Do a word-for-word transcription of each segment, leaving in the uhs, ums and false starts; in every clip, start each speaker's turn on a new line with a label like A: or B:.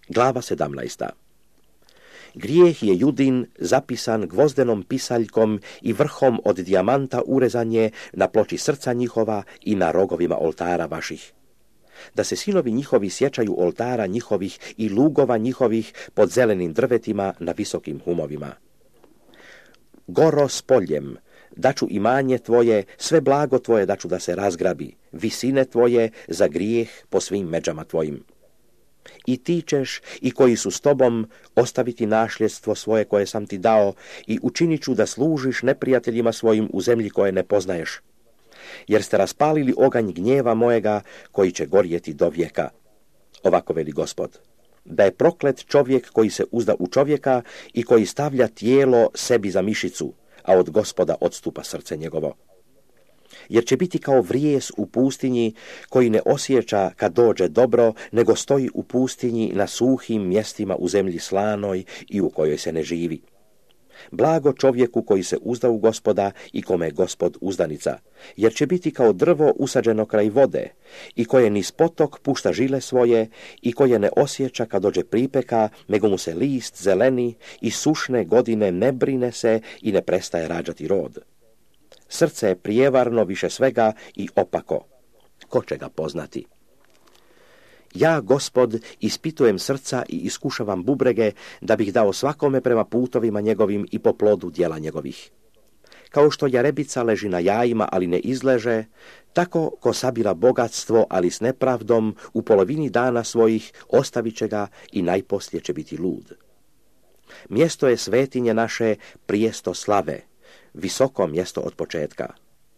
A: Glava sedamnaesta. Grijeh je Judin zapisan gvozdenom pisaljkom i vrhom od dijamanta urezan je na ploči srca njihova i na rogovima oltara vaših. Da se sinovi njihovi sjećaju oltara njihovih i lugova njihovih pod zelenim drvetima na visokim humovima. Goro s poljem, daću imanje tvoje, sve blago tvoje daću da se razgrabi, visine tvoje za grijeh po svim međama tvojim. I ti ćeš, i koji su s tobom, ostaviti nasljedstvo svoje koje sam ti dao i učinit ću da služiš neprijateljima svojim u zemlji koje ne poznaješ. Jer ste raspalili oganj gnjeva mojega koji će gorjeti do vijeka. Ovako veli Gospod. Da je proklet čovjek koji se uzda u čovjeka i koji stavlja tijelo sebi za mišicu, a od Gospoda odstupa srce njegovo. Jer će biti kao vrijez u pustinji koji ne osjeća kad dođe dobro, nego stoji u pustinji na suhim mjestima u zemlji slanoj i u kojoj se ne živi. Blago čovjeku koji se uzda u Gospoda i kome je Gospod uzdanica, jer će biti kao drvo usađeno kraj vode i koje niz potok pušta žile svoje i koje ne osjeća kad dođe pripeka, nego mu se list zeleni i sušne godine ne brine se i ne prestaje rađati rod. Srce je prijevarno više svega i opako. Ko će ga poznati? Ja, Gospod, ispitujem srca i iskušavam bubrege, da bih dao svakome prema putovima njegovim i po plodu djela njegovih. Kao što jarebica leži na jajima, ali ne izleže, tako ko sabira bogatstvo, ali s nepravdom, u polovini dana svojih ostavit će ga i najposlije će biti lud. Mjesto je svetinje naše, prijesto slave, visoko mjesto od početka.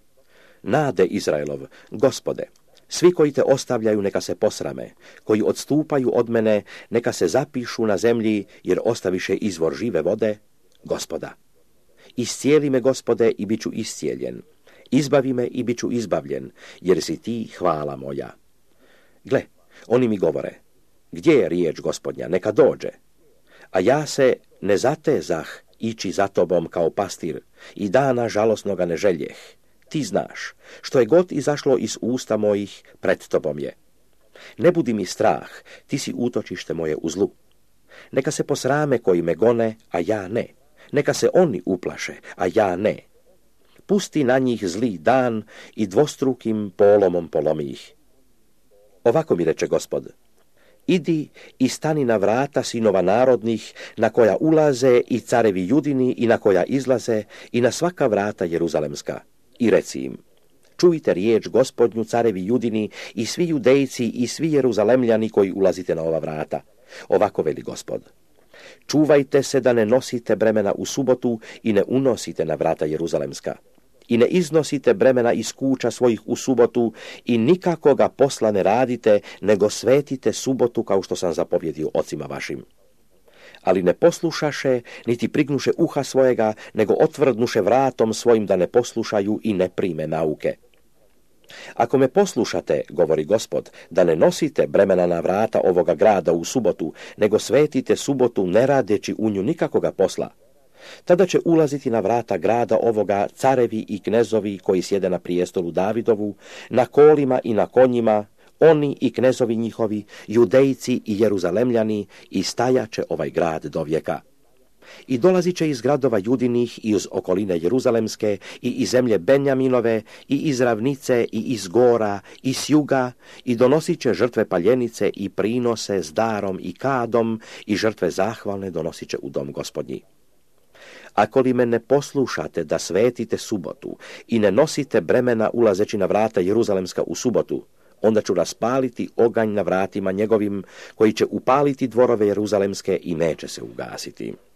A: Nade Izraelov, Gospode, svi koji te ostavljaju neka se posrame, koji odstupaju od mene neka se zapišu na zemlji, jer ostaviše izvor žive vode, Gospoda. Iscijeli me, Gospode, i bit ću iscijeljen. Izbavi me i bit ću izbavljen, jer si ti hvala moja. Gle, oni mi govore, gdje je riječ Gospodnja, neka dođe. A ja se ne zatezah ići za tobom kao pastir i dana žalosnoga ne željeh. Ti znaš, što je god izašlo iz usta mojih, pred tobom je. Ne budi mi strah, ti si utočište moje u zlu. Neka se posrame koji me gone, a ja ne. Neka se oni uplaše, a ja ne. Pusti na njih zli dan i dvostrukim polomom polomi ih. Ovako mi reče Gospod. Idi i stani na vrata sinova narodnih, na koja ulaze i carevi Judini i na koja izlaze, i na svaka vrata Jeruzalemska. I reci im, čujte riječ Gospodnju, carevi Judini i svi Judejci i svi Jeruzalemljani koji ulazite na ova vrata. Ovako veli Gospod. Čuvajte se da ne nosite bremena u subotu i ne unosite na vrata Jeruzalemska. I ne iznosite bremena iz kuća svojih u subotu i nikakoga posla ne radite, nego svetite subotu kao što sam zapovjedio ocima vašim. Ali ne poslušaše, niti prignuše uha svojega, nego otvrdnuše vratom svojim da ne poslušaju i ne prime nauke. Ako me poslušate, govori Gospod, da ne nosite bremena na vrata ovoga grada u subotu, nego svetite subotu ne radeći u nju nikakoga posla, tada će ulaziti na vrata grada ovoga carevi i knezovi koji sjede na prijestolu Davidovu, na kolima i na konjima, oni i knezovi njihovi, Judejci i Jeruzalemljani, i stajaće ovaj grad do vijeka. I dolazit će iz gradova Judinih i iz okoline Jeruzalemske i iz zemlje Benjaminove i iz ravnice i iz gora i s juga i donosit će žrtve paljenice i prinose s darom i kadom i žrtve zahvalne donosit će u dom Gospodnji. Ako li me ne poslušate da svetite subotu i ne nosite bremena ulazeći na vrata Jeruzalemska u subotu, onda ću raspaliti oganj na vratima njegovim koji će upaliti dvorove Jeruzalemske i neće se ugasiti.